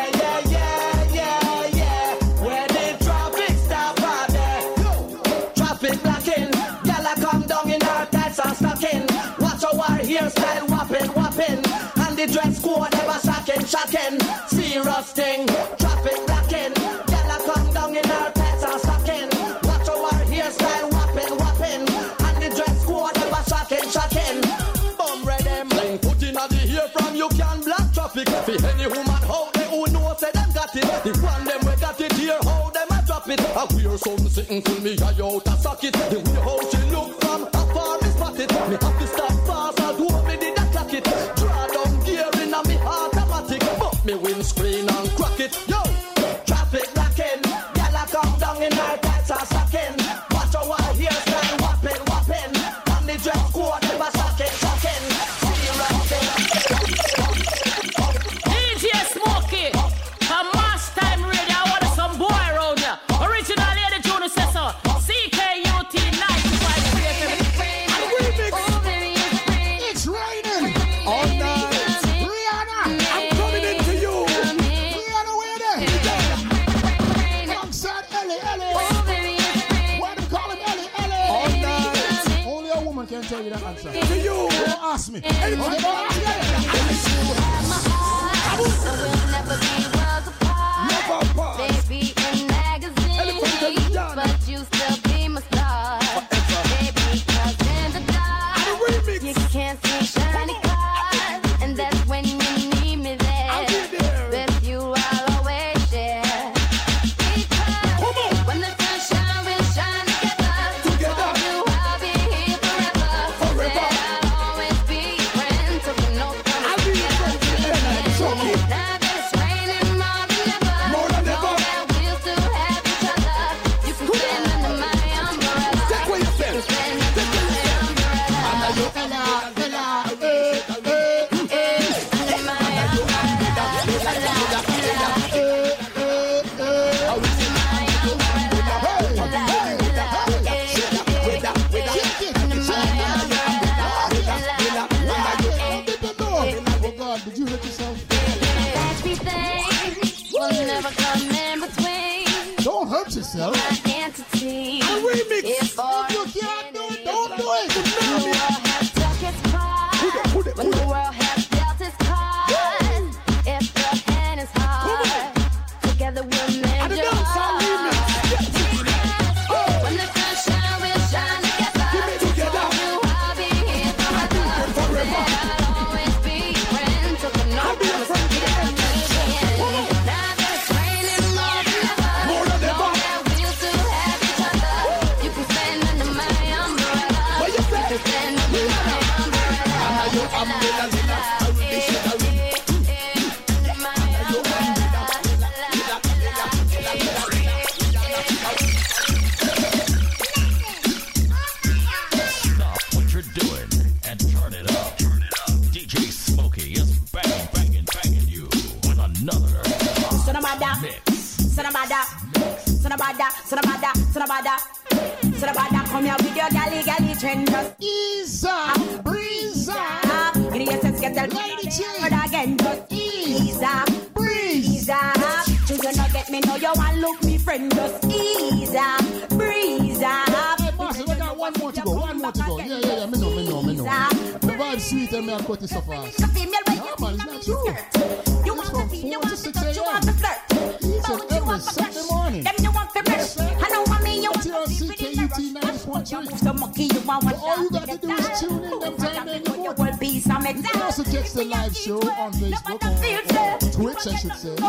Yeah. When the traffic stop out there. Traffic blocking. Gyal a come down in her tights and stocking. Watch our hairstyle whopping. And the dress code ever shocking. Serious thing. Traffic blocking. Gyal a come down in her tights and stocking. Watch our hairstyle whopping. And the dress code ever shocking. Bum ready. Put in the ear from you can block traffic. For any woman how they who know say them got it. The one them we got it here how them a drop it. I wear some sitting till me eye out a socket. The way how she look from afar me spot it. Me have to stop fast and do me did a clock it. Draw down gear in a me automatic. But me windscreen and crack it. Yo, traffic blocking. Gyal a come down in her tights and stocking. Watch our hairstyle whopping. And the dress code never shocking. DJ Smokey, for Mash Time Radio, I want some boy around here. Original Lady Junior says so. CKUT 95 FM. It's raining all night. Rihanna. and tell you the answer. To you, don't ask me. Anything about it. So we'll never be worlds apart. Baby in magazines, but you still be my star. Baby, 'cause in the dark, you can't see shiny cars, and that's when you need me there. With you, I'll always share. Because when the sun shines, we'll shine together. For you, I'll be here forever. I'll always be your friend, so we know from together. Now that it's raining more than ever, know that we'll still have each other. You can stand under my umbrella. You can stand under my umbrella. Under my umbrella. Did you hurt yourself? Everything will never come in between. Don't hurt yourself. My entity. A remix. If you can't do it, don't do it. The world has took its part. When the world has dealt its cards. If the hand is hard, together we'll mend your heart. When the sun shines, we'll shine together. For you, I'll be here forever. I'll always be your friend, so we know from together. Now that it's raining more than ever, know that we'll still have each other. You can stand under my umbrella. You can stand under my umbrella. Stop what you're doing and turn it up. DJ Smokey is banging you with another mix. Come here with your galley trend. Just ease up, breeze up. In the essence, get the lady chain again. Just ease up, breeze up. Children not get me, know you want look me friend. Just ease up, breeze up. Hey, Master, we got one more to go. Yeah, me know. The vibe sweet and me and cut this so fast. Yeah, man, it's not true. You want to see, you want to touch, you want to flirt. Each and every Sunday morning. Them you want to rest. I know what me, you want to see. CKUT 90.3. The monkey you want to all you got to do is tune in them time and you will be some You can also catch the live show on Facebook or Twitch, I should say.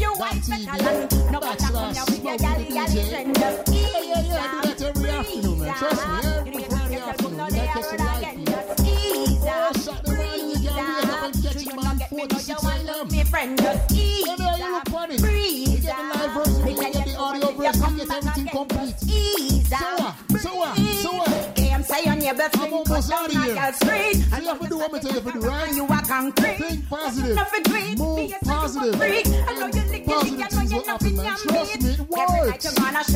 .tv/Smokey DJ. Yeah, I do that every afternoon, man. Trust me, every Friday afternoon. I catch the live feed. Oh, Saturday morning, you can wake up and catch it, man, 4 to 6 a.m. You look funny. You get the live version, you get the audio version, you get everything complete. So what? I'm almost out of here. You have to do what I tell you to do, right? Think positive. Move positive. Positive things will happen, man. Trust me, it works.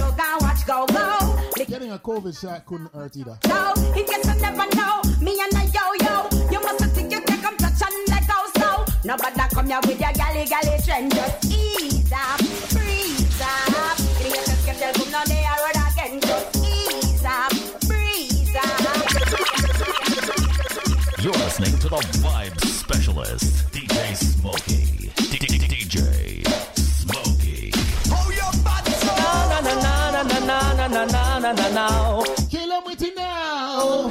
Getting a COVID shot couldn't hurt either. So, in case you never know, me and a yo-yo, you must think you can come touch and let go slow. Nobody come here with your galley trend. Just ease up, breeze up. You just get the boom down there road again. Just ease up, breeze up. You're listening to the Vibe Specialist, DJ Smokey. DJ Smokey. Oh, your body so. No. Kill him with it now. No.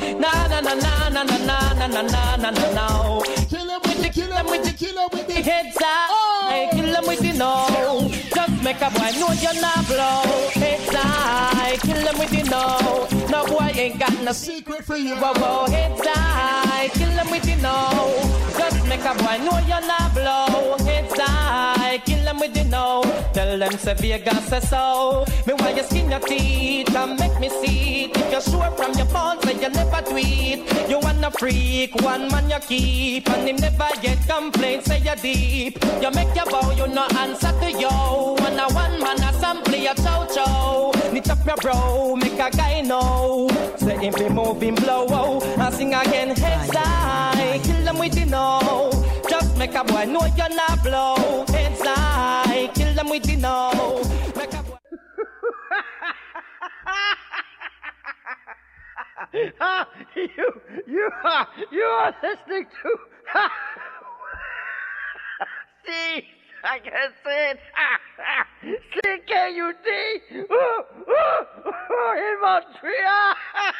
Kill him with the heads up. Hey, kill him with the no. Just make a boy know you're not blow. Heads high, kill him with the no. No boy ain't got no secret for you. Whoa, heads high, kill him with the no. Just make a boy know you're not blow. Heads high, kill him with the no. Tell them say Vegas say so. Me why you skin your teeth and make me see it. If you're sure from your phone, say you never tweet. You wanna freak, one man you keep, and him never get complaints. Say you're deep. You make your bow, you no answer to yo. And a one man a sample your chow. Knit up your bro, make a guy know. Say him be moving blow. And sing again, heads high, kill them with the no. Just make a boy know you're not blow. Heads high, kill them with the no. Make a boy. You are listening to see, I can say it. CKUT in Montreal.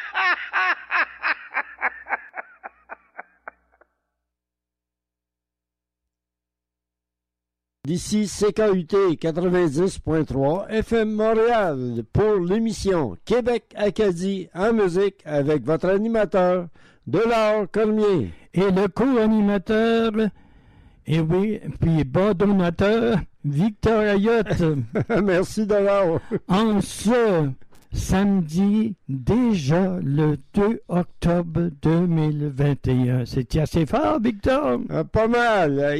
D'ici CKUT 90.3 FM Montréal pour l'émission Québec-Acadie en musique avec votre animateur Delors Cormier. Et le co-animateur, et oui, puis bas donateur, Victor Ayotte. Merci Delors. En ce samedi, déjà le 2 octobre 2021. C'est assez fort, Victor? Pas mal.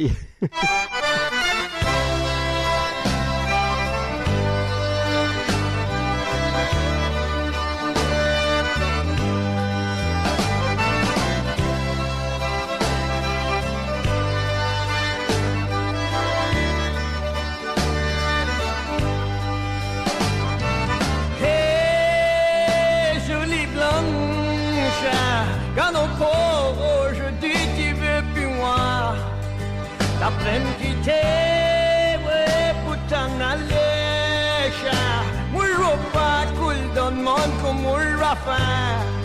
Quand encore je dis tu veux plus moi, t'apprends quitter, ouais, pour t'en aller, moi je pas cool dans le monde comme on l'a fait.